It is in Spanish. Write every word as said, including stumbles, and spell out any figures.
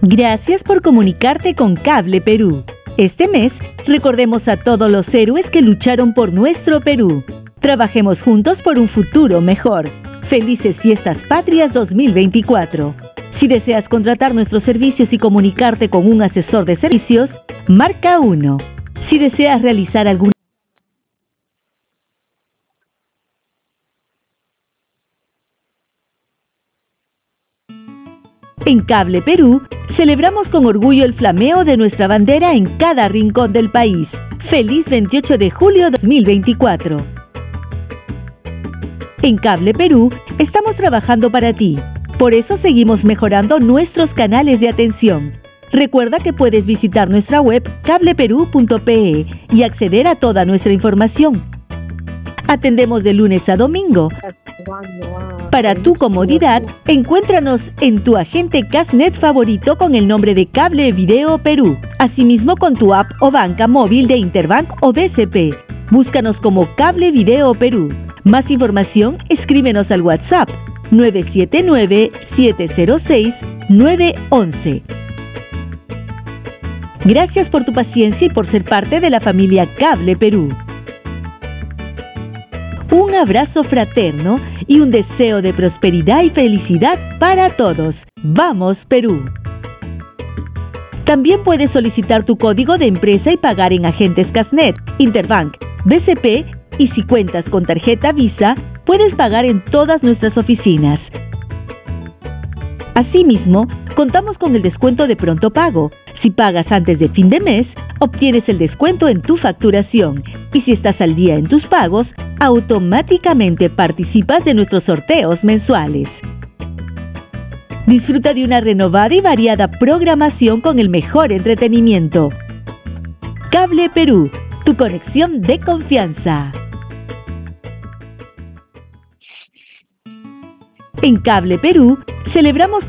Gracias por comunicarte con Cable Perú. Este mes, recordemos a todos los héroes que lucharon por nuestro Perú. Trabajemos juntos por un futuro mejor. Felices Fiestas Patrias dos mil veinticuatro. Si deseas contratar nuestros servicios y comunicarte con un asesor de servicios, marca uno. Si deseas realizar alguna En Cable Perú, celebramos con orgullo el flameo de nuestra bandera en cada rincón del país. ¡Feliz veintiocho de julio dos mil veinticuatro! En Cable Perú, estamos trabajando para ti. Por eso seguimos mejorando nuestros canales de atención. Recuerda que puedes visitar nuestra web cable perú punto pe y acceder a toda nuestra información. Atendemos de lunes a domingo. Para tu comodidad, encuéntranos en tu agente Casnet favorito con el nombre de Cable Video Perú. Asimismo con tu app o banca móvil de Interbank o B C P. Búscanos como Cable Video Perú. Más información, escríbenos al WhatsApp nueve siete nueve, siete cero seis, nueve uno uno. Gracias por tu paciencia y por ser parte de la familia Cable Perú. Un abrazo fraterno y un deseo de prosperidad y felicidad para todos. ¡Vamos, Perú! También puedes solicitar tu código de empresa y pagar en agentes Casnet, Interbank, B C P y si cuentas con tarjeta Visa, puedes pagar en todas nuestras oficinas. Asimismo, contamos con el descuento de pronto pago. Si pagas antes de fin de mes, obtienes el descuento en tu facturación. Y si estás al día en tus pagos, automáticamente participas de nuestros sorteos mensuales. Disfruta de una renovada y variada programación con el mejor entretenimiento. Cable Perú, tu conexión de confianza. En Cable Perú, celebramos con